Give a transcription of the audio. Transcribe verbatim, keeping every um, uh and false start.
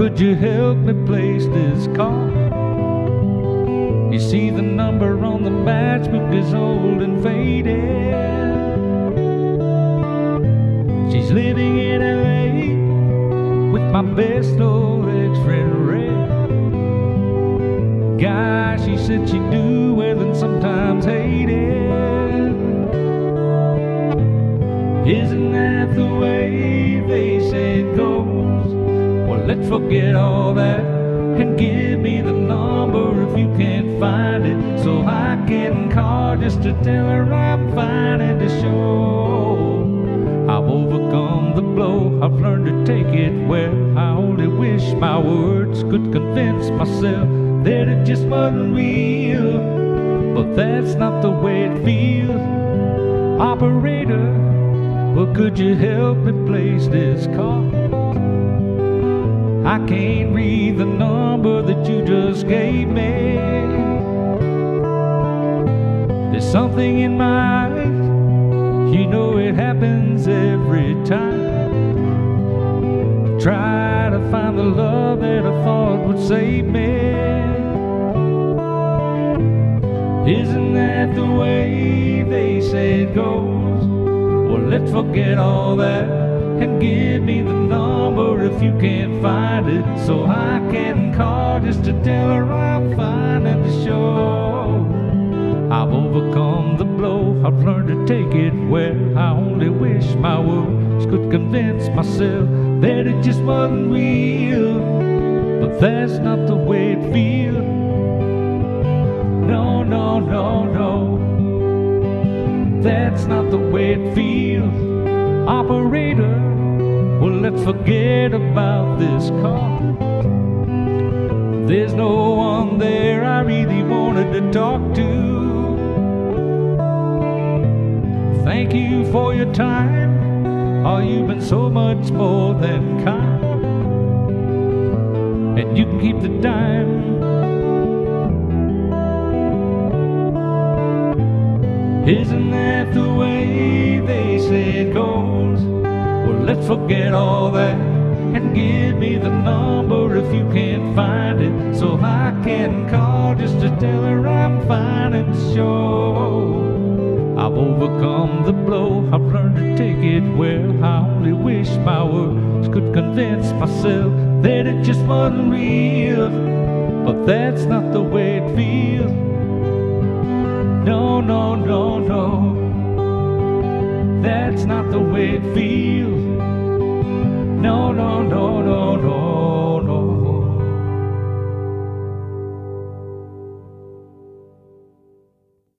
could you help me place this call? You see the number on the matchbook is old and faded. She's living in L A with my best old ex-friend Red. Guy she said she'd do well and sometimes hated. Isn't that the way they say it goes? Well, let's forget all that and give me the number if you can't find it, so I can call just to tell her I'm fine and to show I've overcome the blow. I've learned to take it well. I only wish my words could convince myself that it just wasn't real, but that's not the way it feels. Operator, well, could you help me place this call? I can't read the number that you just gave me. There's something in my eyes, you know it happens every time. Try to find the love that I thought would save me. Isn't that the way they say it goes? Well, let's forget all that and give me the number if you can't find it, so I can call just to tell her I'm fine and to show I've overcome the blow. I've learned to take it well. I only wish my words could convince myself that it just wasn't real, but that's not the way it feels. No, no, no, no, that's not the way it feels. Operator, well, let's forget about this call. There's no one there I really wanted to talk to. Thank you for your time. Oh, you've been so much more than kind. And you can keep the dime. Isn't that the way they say it goes? Well, let's forget all that and give me the number if you can't find it, so I can call just to tell her I'm fine and to show I've overcome the blow. I've learned to take it well. I only wish my words could convince myself that it just wasn't real, but that's not the way it feels. No, no, no, no, that's not the way it feels. No, no, no, no,